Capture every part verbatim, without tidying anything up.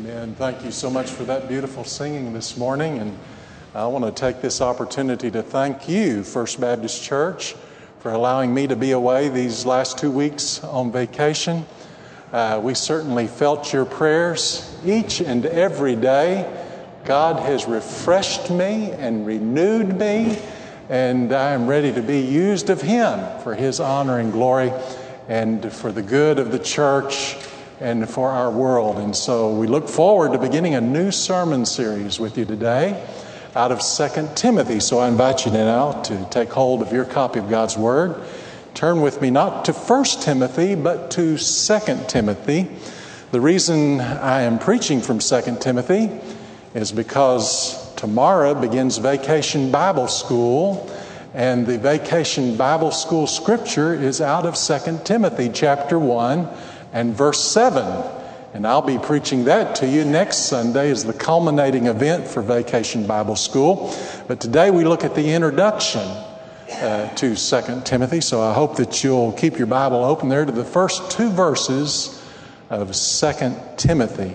Amen. Thank you so much for that beautiful singing this morning. And I want to take this opportunity to thank you, First Baptist Church, for allowing me to be away these last two weeks on vacation. Uh, we certainly felt your prayers each and every day. God has refreshed me and renewed me, and I am ready to be used of Him for His honor and glory and for the good of the church and for our world. And so we look forward to beginning a new sermon series with you today out of Second Timothy. So I invite you now to take hold of your copy of God's Word. Turn with me not to First Timothy, but to Second Timothy. The reason I am preaching from Second Timothy is because tomorrow begins Vacation Bible School, and the Vacation Bible School scripture is out of Second Timothy chapter one and verse seven. And I'll be preaching that to you next Sunday as the culminating event for Vacation Bible School. But today we look at the introduction uh, to Second Timothy. So I hope that you'll keep your Bible open there to the first two verses of Second Timothy.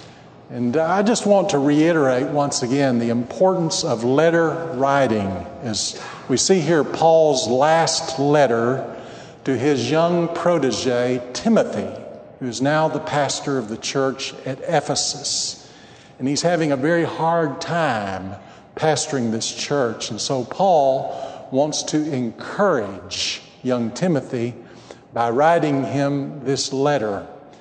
And I just want to reiterate once again the importance of letter writing. As we see here Paul's last letter to his young protege, Timothy, who's now the pastor of the church at Ephesus. And he's having a very hard time pastoring this church. And so Paul wants to encourage young Timothy by writing him this letter.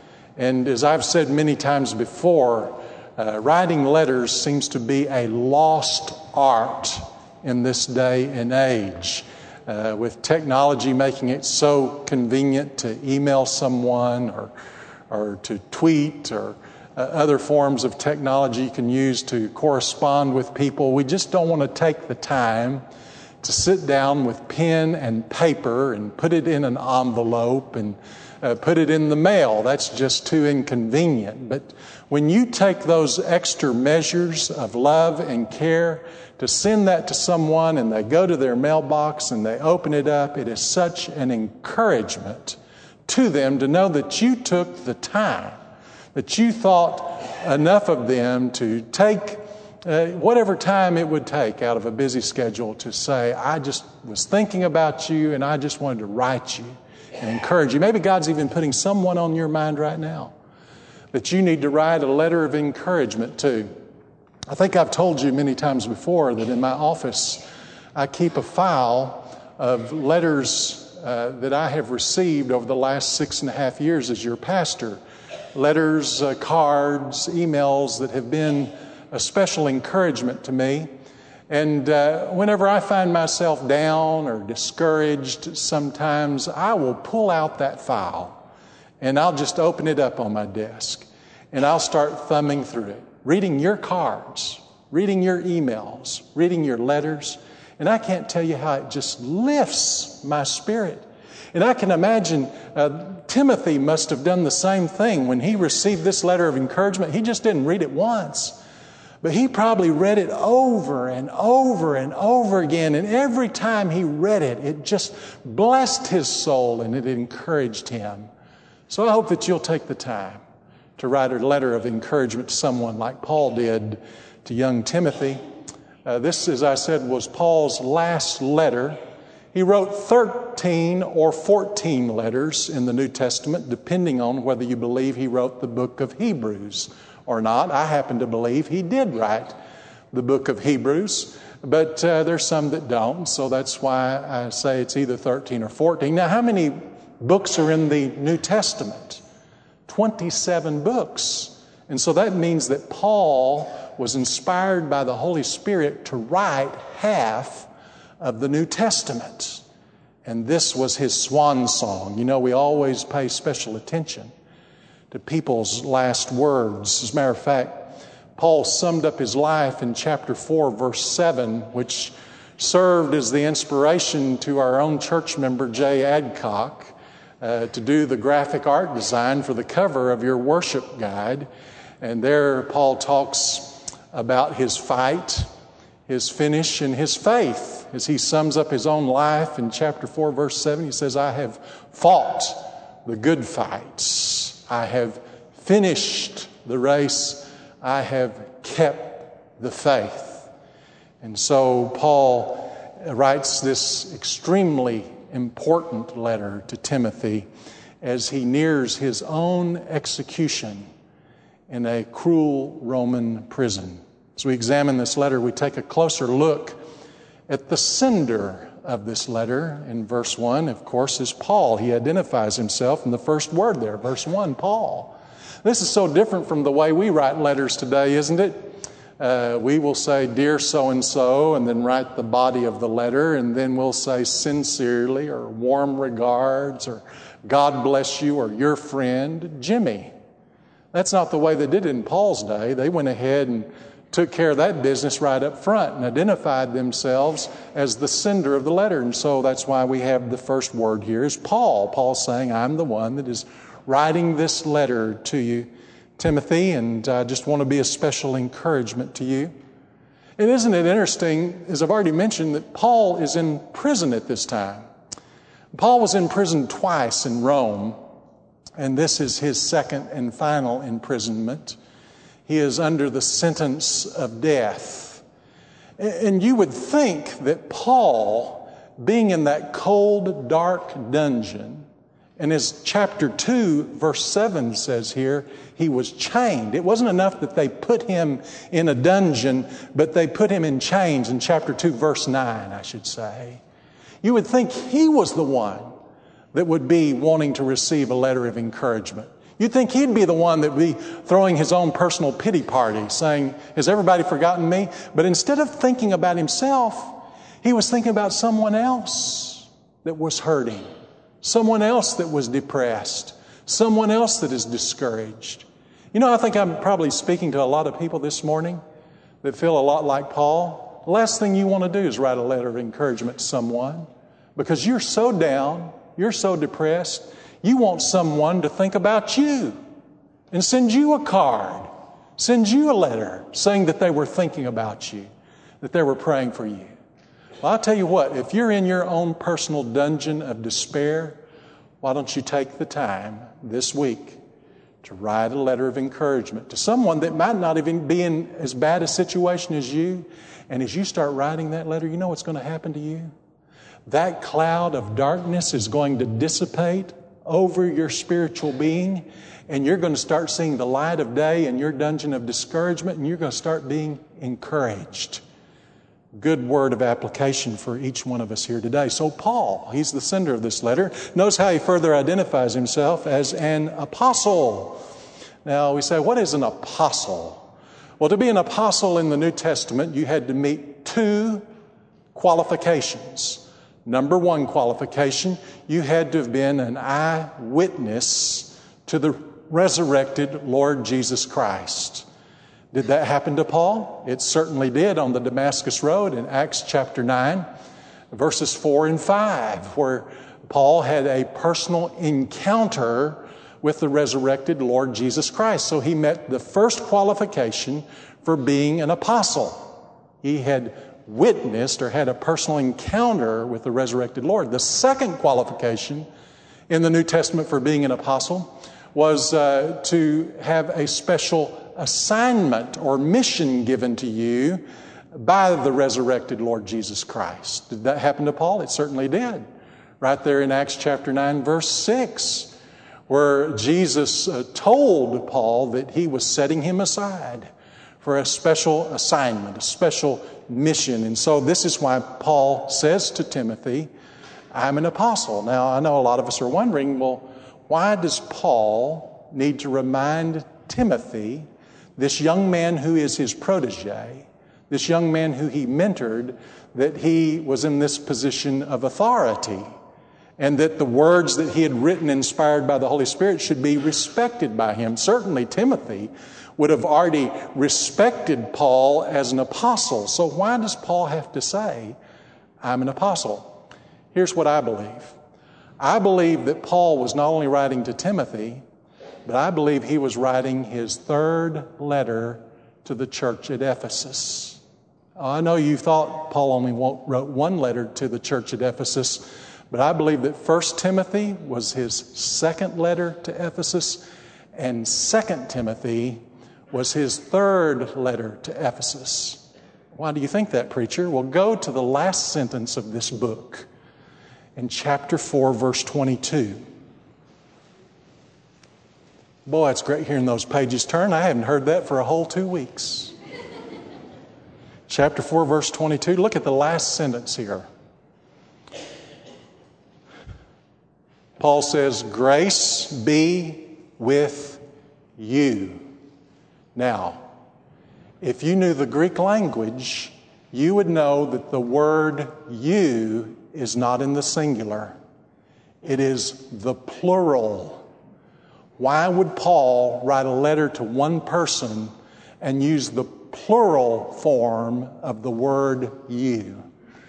And as I've said many times before, uh, writing letters seems to be a lost art in this day and age. Uh, with technology making it so convenient to email someone or or to tweet or uh, other forms of technology you can use to correspond with people. We just don't want to take the time to sit down with pen and paper and put it in an envelope and uh, put it in the mail. That's just too inconvenient. But when you take those extra measures of love and care to send that to someone and they go to their mailbox and they open it up, it is such an encouragement to them to know that you took the time, that you thought enough of them to take uh, whatever time it would take out of a busy schedule to say, I just was thinking about you and I just wanted to write you and encourage you. Maybe God's even putting someone on your mind right now that you need to write a letter of encouragement to. I think I've told you many times before that in my office I keep a file of letters uh, that I have received over the last six and a half years as your pastor. Letters, uh, cards, emails that have been a special encouragement to me. And uh, whenever I find myself down or discouraged, sometimes I will pull out that file and I'll just open it up on my desk and I'll start thumbing through it, reading your cards, reading your emails, reading your letters. And I can't tell you how it just lifts my spirit. And I can imagine uh, Timothy must have done the same thing when he received this letter of encouragement. He just didn't read it once, but he probably read it over and over and over again. And every time he read it, it just blessed his soul and it encouraged him. So I hope that you'll take the time to write a letter of encouragement to someone like Paul did to young Timothy. Uh, this, as I said, was Paul's last letter. He wrote thirteen or fourteen letters in the New Testament, depending on whether you believe he wrote the book of Hebrews or not. I happen to believe he did write the book of Hebrews, but uh, there's some that don't, so that's why I say it's either thirteen or fourteen. Now, how many books are in the New Testament? twenty-seven books. And so that means that Paul was inspired by the Holy Spirit to write half of the New Testament. And this was his swan song. You know, we always pay special attention to people's last words. As a matter of fact, Paul summed up his life in chapter four, verse seven, which served as the inspiration to our own church member, Jay Adcock, Uh, to do the graphic art design for the cover of your worship guide. And there Paul talks about his fight, his finish, and his faith. As he sums up his own life in chapter four, verse seven, he says, I have fought the good fights. I have finished the race I have kept the faith. And so Paul writes this extremely important letter to Timothy as he nears his own execution in a cruel Roman prison. As we examine this letter, we take a closer look at the sender of this letter. In verse one, of course, is Paul. He identifies himself in the first word there, verse one, Paul. This is so different from the way we write letters today, isn't it? Uh, we will say, dear so-and-so, and then write the body of the letter, and then we'll say sincerely, or warm regards, or God bless you, or your friend, Jimmy. That's not the way they did it in Paul's day. They went ahead and took care of that business right up front and identified themselves as the sender of the letter. And so that's why we have the first word here is Paul. Paul's saying, I'm the one that is writing this letter to you, Timothy, and I just want to be a special encouragement to you. And isn't it interesting, as I've already mentioned, that Paul is in prison at this time. Paul was in prison twice in Rome, and this is his second and final imprisonment. He is under the sentence of death. And you would think that Paul, being in that cold, dark dungeon, and as chapter two, verse seven says here, he was chained. It wasn't enough that they put him in a dungeon, but they put him in chains in chapter two, verse nine, I should say. You would think he was the one that would be wanting to receive a letter of encouragement. You'd think he'd be the one that would be throwing his own personal pity party, saying, has everybody forgotten me? But instead of thinking about himself, he was thinking about someone else that was hurting, someone else that was depressed, someone else that is discouraged. You know, I think I'm probably speaking to a lot of people this morning that feel a lot like Paul. The last thing you want to do is write a letter of encouragement to someone because you're so down, you're so depressed, you want someone to think about you and send you a card, send you a letter saying that they were thinking about you, that they were praying for you. Well, I'll tell you what, if you're in your own personal dungeon of despair, why don't you take the time this week to write a letter of encouragement to someone that might not even be in as bad a situation as you. And as you start writing that letter, you know what's going to happen to you? That cloud of darkness is going to dissipate over your spiritual being, and you're going to start seeing the light of day in your dungeon of discouragement, and you're going to start being encouraged. Good word of application for each one of us here today. So Paul, he's the sender of this letter. Notice how he further identifies himself as an apostle. Now we say, what is an apostle? Well, to be an apostle in the New Testament, you had to meet two qualifications. Number one qualification, you had to have been an eyewitness to the resurrected Lord Jesus Christ. Did that happen to Paul? It certainly did on the Damascus Road in Acts chapter nine, verses four and five, where Paul had a personal encounter with the resurrected Lord Jesus Christ. So he met the first qualification for being an apostle. He had witnessed or had a personal encounter with the resurrected Lord. The second qualification in the New Testament for being an apostle was uh, to have a special assignment or mission given to you by the resurrected Lord Jesus Christ. Did that happen to Paul? It certainly did. Right there in Acts chapter nine, verse six, where Jesus uh, told Paul that he was setting him aside for a special assignment, a special mission. And so this is why Paul says to Timothy, I'm an apostle. Now, I know a lot of us are wondering, well, why does Paul need to remind Timothy, this young man who is his protege, this young man who he mentored, that he was in this position of authority and that the words that he had written inspired by the Holy Spirit should be respected by him? Certainly Timothy would have already respected Paul as an apostle. So why does Paul have to say, I'm an apostle? Here's what I believe. I believe that Paul was not only writing to Timothy, but I believe he was writing his third letter to the church at Ephesus. I know you thought Paul only wrote one letter to the church at Ephesus, but I believe that First Timothy was his second letter to Ephesus, and Second Timothy was his third letter to Ephesus. Why do you think that, preacher? Well, go to the last sentence of this book in chapter four, verse twenty-two. Boy, it's great hearing those pages turn. I haven't heard that for a whole two weeks. Chapter four, verse twenty-two. Look at the last sentence here. Paul says, grace be with you. Now, if you knew the Greek language, you would know that the word you is not in the singular. It is the plural. Why would Paul write a letter to one person and use the plural form of the word you?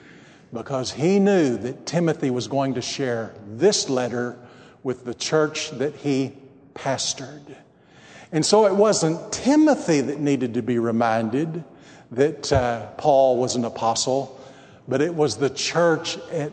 Because he knew that Timothy was going to share this letter with the church that he pastored. And so it wasn't Timothy that needed to be reminded that uh, Paul was an apostle, but it was the church at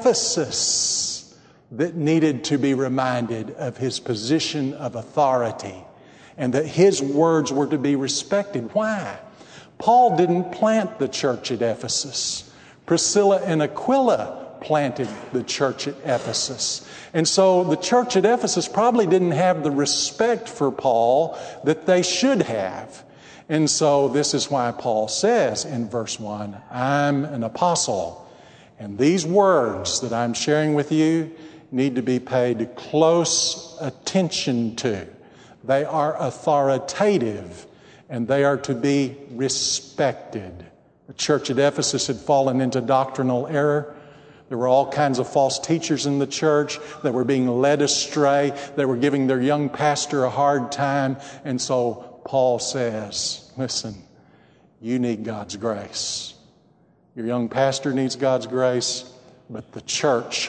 Ephesus that needed to be reminded of his position of authority and that his words were to be respected. Why? Paul didn't plant the church at Ephesus. Priscilla and Aquila planted the church at Ephesus. And so the church at Ephesus probably didn't have the respect for Paul that they should have. And so this is why Paul says in verse one, I'm an apostle. And these words that I'm sharing with you need to be paid close attention to. They are authoritative and they are to be respected. The church at Ephesus had fallen into doctrinal error. There were all kinds of false teachers in the church that were being led astray. They were giving their young pastor a hard time. And so Paul says, listen, you need God's grace. Your young pastor needs God's grace, but the church,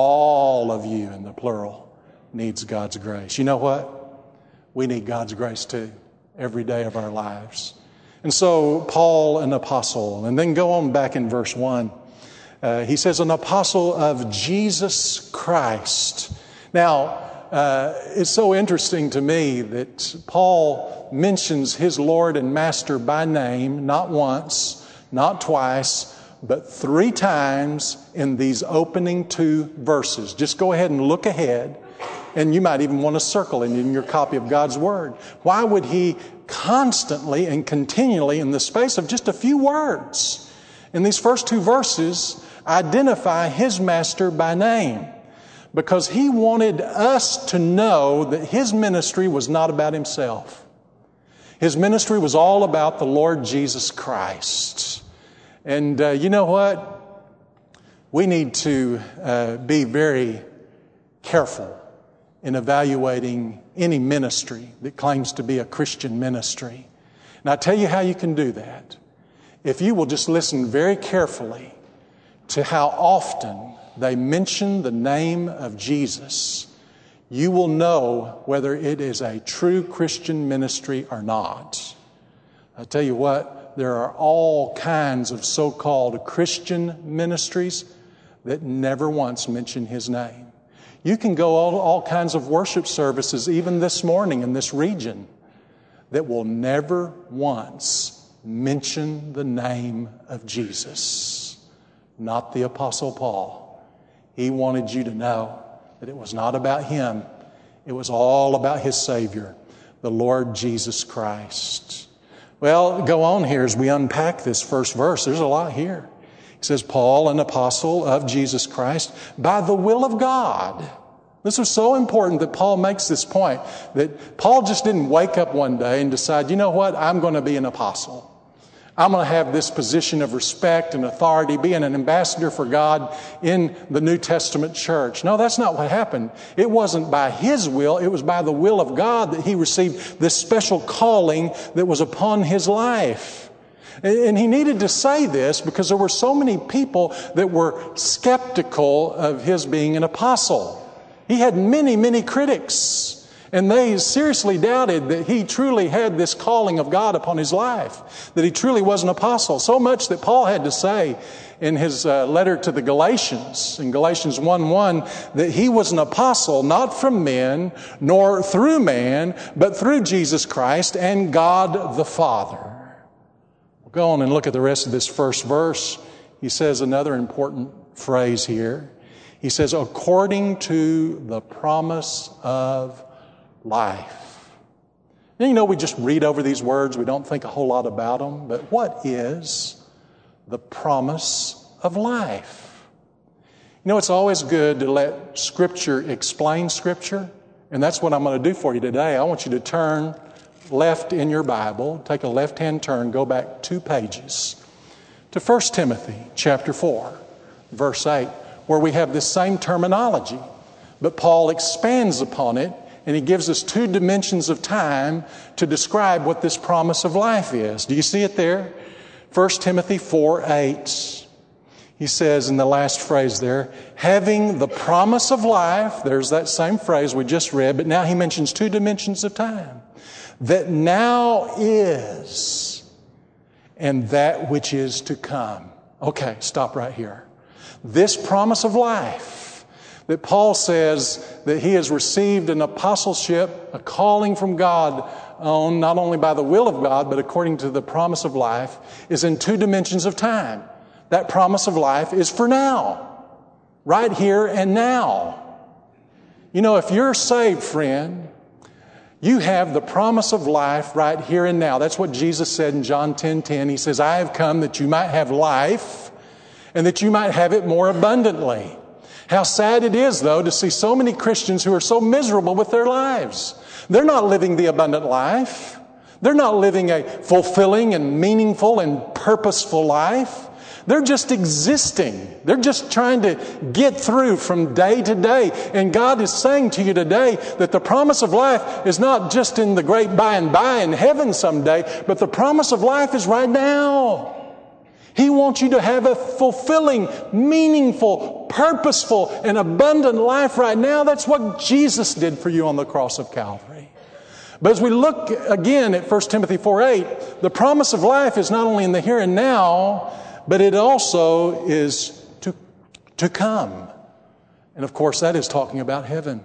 all of you in the plural, needs God's grace. You know what? We need God's grace too, every day of our lives. And so Paul, an apostle, and then go on back in verse one. Uh, he says, an apostle of Jesus Christ. Now, uh, it's so interesting to me that Paul mentions his Lord and Master by name, not once, not twice, but three times in these opening two verses. Just go ahead and look ahead, and you might even want to circle it in your copy of God's Word. Why would he constantly and continually, in the space of just a few words, in these first two verses, identify his master by name? Because he wanted us to know that his ministry was not about himself. His ministry was all about the Lord Jesus Christ. And uh, you know what? We need to uh, be very careful in evaluating any ministry that claims to be a Christian ministry. And I'll tell you how you can do that. If you will just listen very carefully to how often they mention the name of Jesus, you will know whether it is a true Christian ministry or not. I'll tell you what, there are all kinds of so-called Christian ministries that never once mention his name. You can go all, all kinds of worship services, even this morning in this region, that will never once mention the name of Jesus. Not the Apostle Paul. He wanted you to know that it was not about him. It was all about his Savior, the Lord Jesus Christ. Well, go on here as we unpack this first verse. There's a lot here. It says, Paul, an apostle of Jesus Christ, by the will of God. This is so important that Paul makes this point, that Paul just didn't wake up one day and decide, you know what, I'm going to be an apostle. I'm going to have this position of respect and authority, being an ambassador for God in the New Testament church. No, that's not what happened. It wasn't by his will. It was by the will of God that he received this special calling that was upon his life. And he needed to say this because there were so many people that were skeptical of his being an apostle. He had many, many critics. And they seriously doubted that he truly had this calling of God upon his life, that he truly was an apostle. So much that Paul had to say in his uh, letter to the Galatians, in Galatians one one, that he was an apostle not from men, nor through man, but through Jesus Christ and God the Father. We'll go on and look at the rest of this first verse. He says another important phrase here. He says, according to the promise of life. And you know, we just read over these words. We don't think a whole lot about them. But what is the promise of life? You know, it's always good to let Scripture explain Scripture. And that's what I'm going to do for you today. I want you to turn left in your Bible. Take a left-hand turn. Go back two pages to First Timothy chapter four, verse eight, where we have this same terminology. But Paul expands upon it, and he gives us two dimensions of time to describe what this promise of life is. Do you see it there? First Timothy four eight. He says in the last phrase there, having the promise of life, there's that same phrase we just read, but now he mentions two dimensions of time. That now is, and that which is to come. Okay, stop right here. This promise of life that Paul says that he has received an apostleship, a calling from God on, not only by the will of God, but according to the promise of life, is in two dimensions of time. That promise of life is for now, right here and now. You know, if you're saved, friend, you have the promise of life right here and now. That's what Jesus said in John ten ten. He says, I have come that you might have life and that you might have it more abundantly. How sad it is, though, to see so many Christians who are so miserable with their lives. They're not living the abundant life. They're not living a fulfilling and meaningful and purposeful life. They're just existing. They're just trying to get through from day to day. And God is saying to you today that the promise of life is not just in the great by and by in heaven someday, but the promise of life is right now. He wants you to have a fulfilling, meaningful, purposeful, and abundant life right now. That's what Jesus did for you on the cross of Calvary. But as we look again at First Timothy four eight, the promise of life is not only in the here and now, but it also is to, to come. And of course, that is talking about heaven.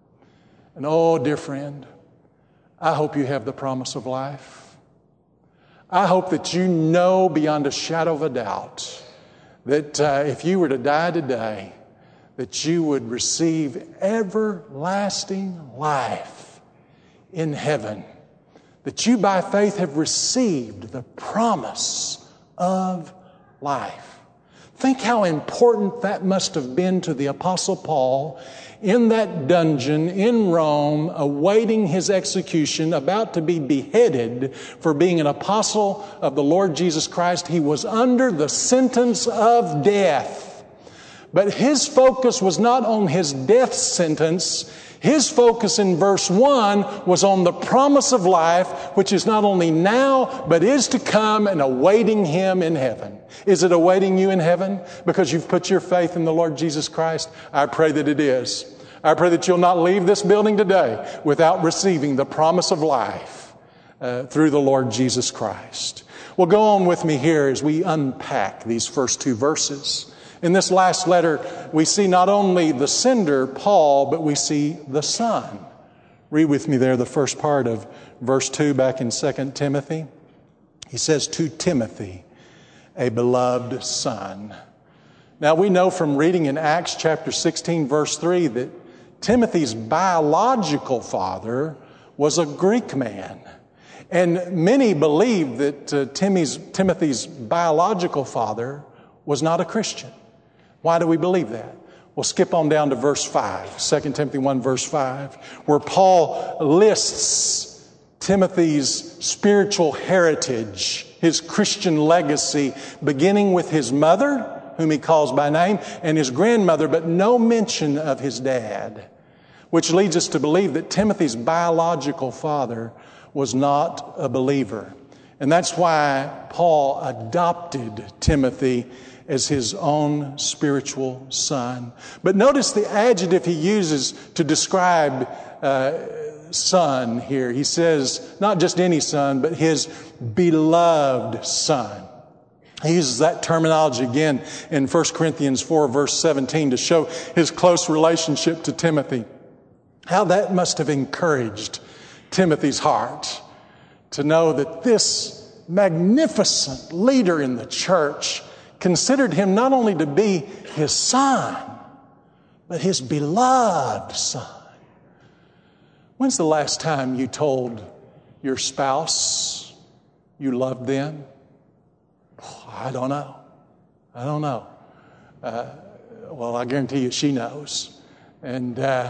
And oh, dear friend, I hope you have the promise of life. I hope that you know beyond a shadow of a doubt that uh, if you were to die today, that you would receive everlasting life in heaven. That you by faith have received the promise of life. Think how important that must have been to the Apostle Paul in that dungeon in Rome, awaiting his execution, about to be beheaded for being an apostle of the Lord Jesus Christ. He was under the sentence of death. But his focus was not on his death sentence. His focus in verse one was on the promise of life, which is not only now, but is to come and awaiting him in heaven. Is it awaiting you in heaven because you've put your faith in the Lord Jesus Christ? I pray that it is. I pray that you'll not leave this building today without receiving the promise of life uh, through the Lord Jesus Christ. Well, go on with me here as we unpack these first two verses. In this last letter, we see not only the sender, Paul, but we see the Son. Read with me there the first part of verse two back in Second Timothy. He says, to Timothy, a beloved son. Now we know from reading in Acts chapter sixteen, verse three, that Timothy's biological father was a Greek man. And many believe that uh, Timmy's, Timothy's biological father was not a Christian. Why do we believe that? We'll skip on down to verse five, Second Timothy one, verse five, where Paul lists Timothy's spiritual heritage, his Christian legacy, beginning with his mother, whom he calls by name, and his grandmother, but no mention of his dad, which leads us to believe that Timothy's biological father was not a believer. And that's why Paul adopted Timothy as his own spiritual son. But notice the adjective he uses to describe uh, son here. He says not just any son, but his beloved son. He uses that terminology again in First Corinthians four, verse seventeen, to show his close relationship to Timothy. How that must have encouraged Timothy's heart to know that this magnificent leader in the church considered him not only to be his son, but his beloved son. When's the last time you told your spouse you loved them? I don't know. I don't know. Uh, well, I guarantee you she knows. And uh,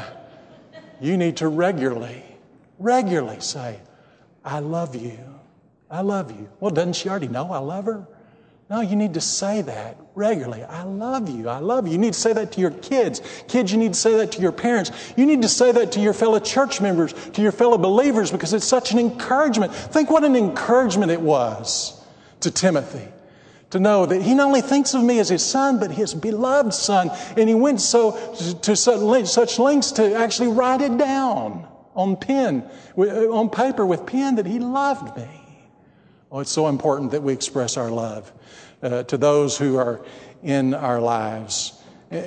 you need to regularly, regularly say, I love you. I love you. Well, doesn't she already know I love her? No, you need to say that regularly. I love you. I love you. You need to say that to your kids. Kids, you need to say that to your parents. You need to say that to your fellow church members, to your fellow believers, because it's such an encouragement. Think what an encouragement it was to Timothy to know that he not only thinks of me as his son, but his beloved son. And he went so to such lengths to actually write it down on pen, on paper with pen, that he loved me. Oh, it's so important that we express our love uh, to those who are in our lives.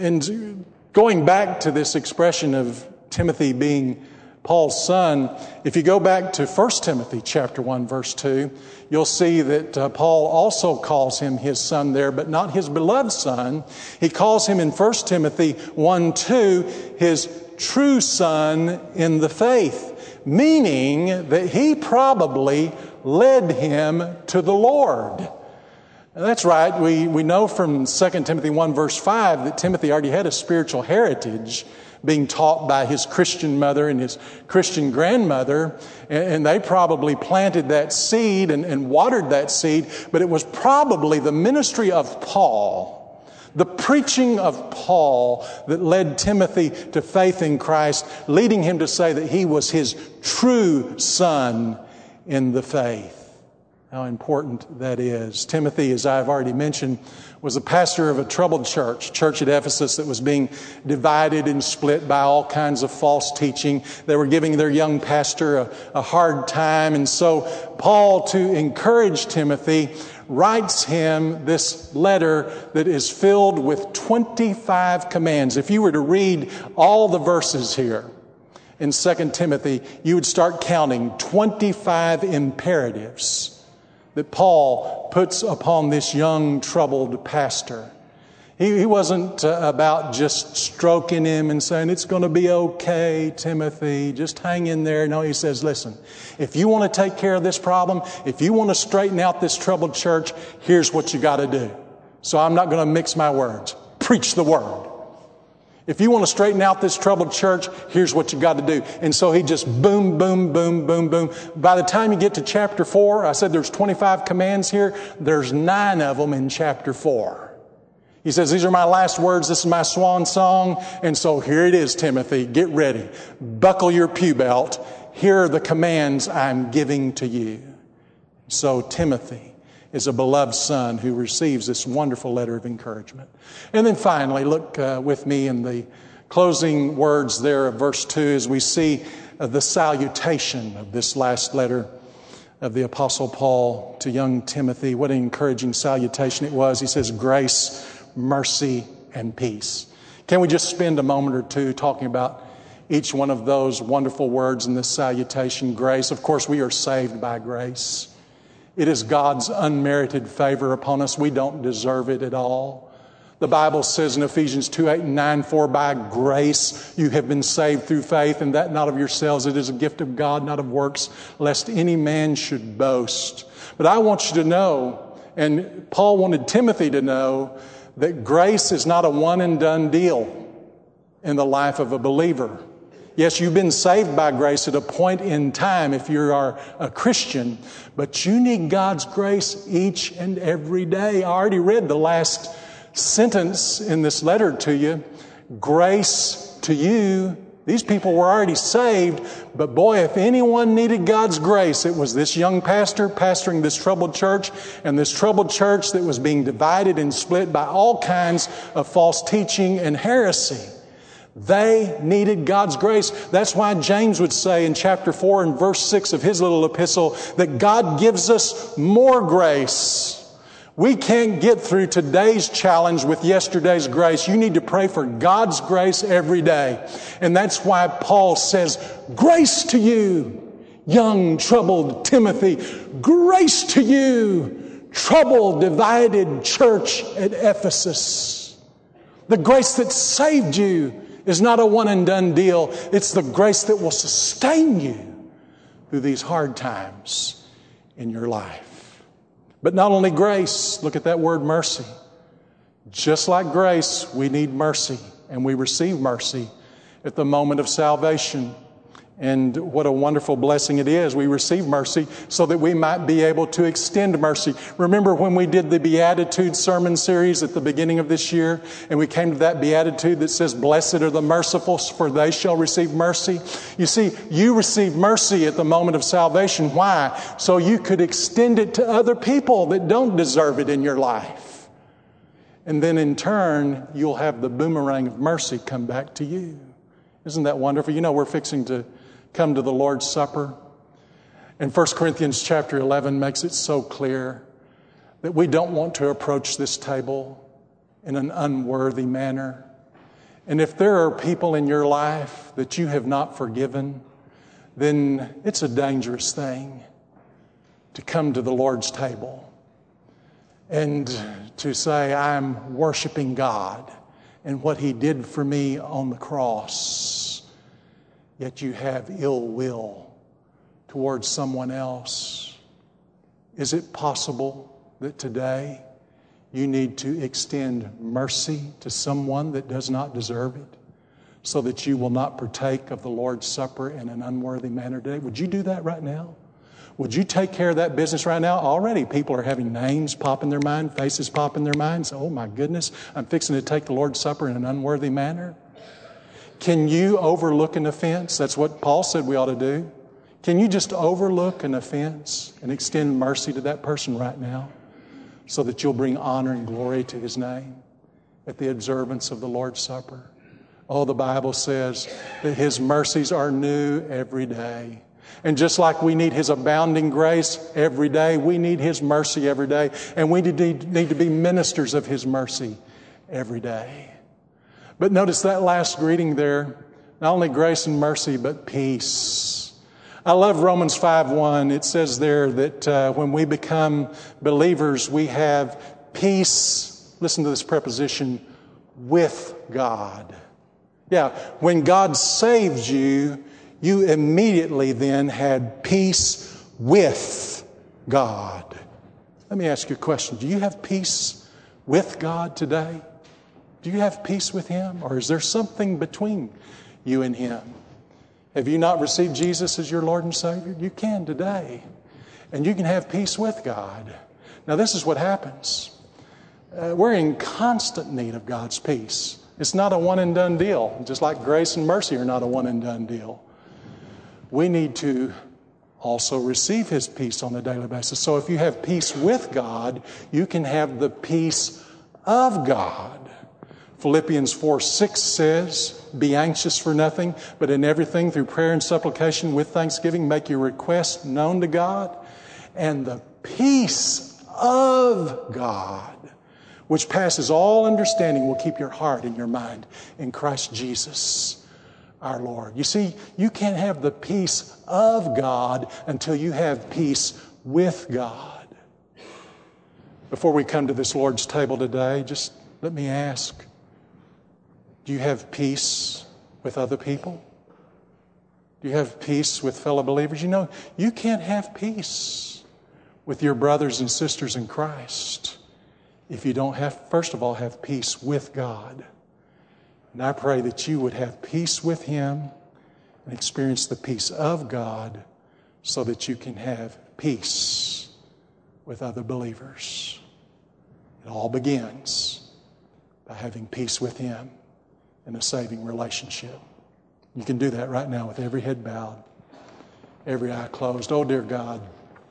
And going back to this expression of Timothy being Paul's son, if you go back to First Timothy chapter one, verse two, you'll see that uh, Paul also calls him his son there, but not his beloved son. He calls him in First Timothy one two his true son in the faith, meaning that he probably led him to the Lord. And that's right. We, we know from Second Timothy one, verse five, that Timothy already had a spiritual heritage, being taught by his Christian mother and his Christian grandmother. And they probably planted that seed and, and watered that seed. But it was probably the ministry of Paul, the preaching of Paul, that led Timothy to faith in Christ, leading him to say that he was his true son in the faith. How important that is. Timothy, as I've already mentioned, was a pastor of a troubled church, church at Ephesus that was being divided and split by all kinds of false teaching. They were giving their young pastor a, a hard time. And so Paul, to encourage Timothy, writes him this letter that is filled with twenty-five commands. If you were to read all the verses here in Second Timothy, you would start counting twenty-five imperatives that Paul puts upon this young, troubled pastor. He, he wasn't uh, about just stroking him and saying, it's going to be okay, Timothy, just hang in there. No, he says, listen, if you want to take care of this problem, if you want to straighten out this troubled church, here's what you got to do. So I'm not going to mix my words. Preach the word. If you want to straighten out this troubled church, here's what you got to do. And so he just boom, boom, boom, boom, boom. By the time you get to chapter four, I said there's twenty-five commands here. There's nine of them in chapter four. He says, these are my last words. This is my swan song. And so here it is, Timothy. Get ready. Buckle your pew belt. Here are the commands I'm giving to you. So Timothy is a beloved son who receives this wonderful letter of encouragement. And then finally, look uh, with me in the closing words there of verse two as we see uh, the salutation of this last letter of the Apostle Paul to young Timothy. What an encouraging salutation it was. He says, grace, mercy, and peace. Can we just spend a moment or two talking about each one of those wonderful words in this salutation? Grace. Of course, we are saved by grace. It is God's unmerited favor upon us. We don't deserve it at all. The Bible says in Ephesians two, eight and nine, for by grace you have been saved through faith, and that not of yourselves. It is a gift of God, not of works, lest any man should boast. But I want you to know, and Paul wanted Timothy to know, that grace is not a one and done deal in the life of a believer. Yes, you've been saved by grace at a point in time if you are a Christian, but you need God's grace each and every day. I already read the last sentence in this letter to you. Grace to you. These people were already saved, but boy, if anyone needed God's grace, it was this young pastor pastoring this troubled church, and this troubled church that was being divided and split by all kinds of false teaching and heresy. They needed God's grace. That's why James would say in chapter four and verse six of his little epistle that God gives us more grace. We can't get through today's challenge with yesterday's grace. You need to pray for God's grace every day. And that's why Paul says, grace to you, young, troubled Timothy. Grace to you, troubled, divided church at Ephesus. The grace that saved you is not a one and done deal. It's the grace that will sustain you through these hard times in your life. But not only grace, look at that word mercy. Just like grace, we need mercy, and we receive mercy at the moment of salvation. And what a wonderful blessing it is. We receive mercy so that we might be able to extend mercy. Remember when we did the Beatitude sermon series at the beginning of this year, and we came to that Beatitude that says, blessed are the merciful, for they shall receive mercy. You see, you receive mercy at the moment of salvation. Why? So you could extend it to other people that don't deserve it in your life. And then in turn, you'll have the boomerang of mercy come back to you. Isn't that wonderful? You know, we're fixing to come to the Lord's Supper. And First Corinthians chapter eleven makes it so clear that we don't want to approach this table in an unworthy manner. And if there are people in your life that you have not forgiven, then it's a dangerous thing to come to the Lord's table and to say, I'm worshiping God and what He did for me on the cross. Yet you have ill will towards someone else. Is it possible that today you need to extend mercy to someone that does not deserve it so that you will not partake of the Lord's Supper in an unworthy manner today? Would you do that right now? Would you take care of that business right now? Already people are having names pop in their mind, faces pop in their minds. Oh my goodness, I'm fixing to take the Lord's Supper in an unworthy manner. Can you overlook an offense? That's what Paul said we ought to do. Can you just overlook an offense and extend mercy to that person right now so that you'll bring honor and glory to His name at the observance of the Lord's Supper? Oh, the Bible says that His mercies are new every day. And just like we need His abounding grace every day, we need His mercy every day. And we need, need to be ministers of His mercy every day. But notice that last greeting there, not only grace and mercy, but peace. I love Romans five one. It says there that uh, when we become believers, we have peace. Listen to this preposition, with God. Yeah, when God saved you, you immediately then had peace with God. Let me ask you a question. Do you have peace with God today? Do you have peace with Him? Or is there something between you and Him? Have you not received Jesus as your Lord and Savior? You can today. And you can have peace with God. Now this is what happens. Uh, we're in constant need of God's peace. It's not a one and done deal. Just like grace and mercy are not a one and done deal. We need to also receive His peace on a daily basis. So if you have peace with God, you can have the peace of God. Philippians four six says, be anxious for nothing, but in everything through prayer and supplication with thanksgiving, make your requests known to God. And the peace of God, which passes all understanding, will keep your heart and your mind in Christ Jesus, our Lord. You see, you can't have the peace of God until you have peace with God. Before we come to this Lord's table today, just let me ask, do you have peace with other people? Do you have peace with fellow believers? You know, you can't have peace with your brothers and sisters in Christ if you don't have, first of all, have peace with God. And I pray that you would have peace with Him and experience the peace of God so that you can have peace with other believers. It all begins by having peace with Him in a saving relationship. You can do that right now with every head bowed, every eye closed. Oh, dear God,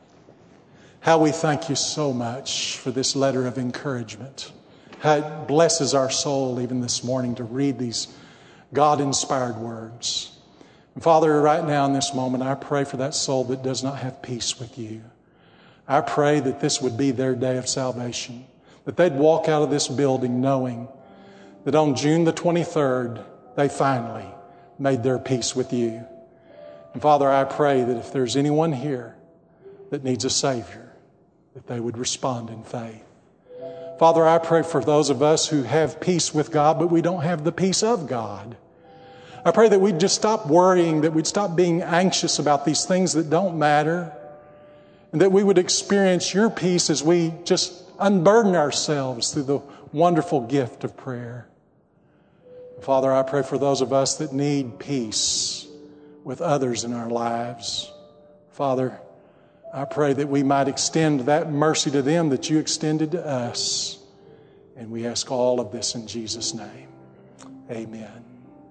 how we thank You so much for this letter of encouragement. How it blesses our soul even this morning to read these God-inspired words. And Father, right now in this moment, I pray for that soul that does not have peace with you. I pray that this would be their day of salvation, that they'd walk out of this building knowing that on June the twenty-third, they finally made their peace with you. And Father, I pray that if there's anyone here that needs a Savior, that they would respond in faith. Father, I pray for those of us who have peace with God, but we don't have the peace of God. I pray that we'd just stop worrying, that we'd stop being anxious about these things that don't matter, and that we would experience your peace as we just unburden ourselves through the wonderful gift of prayer. Father, I pray for those of us that need peace with others in our lives. Father, I pray that we might extend that mercy to them that you extended to us. And we ask all of this in Jesus' name. Amen.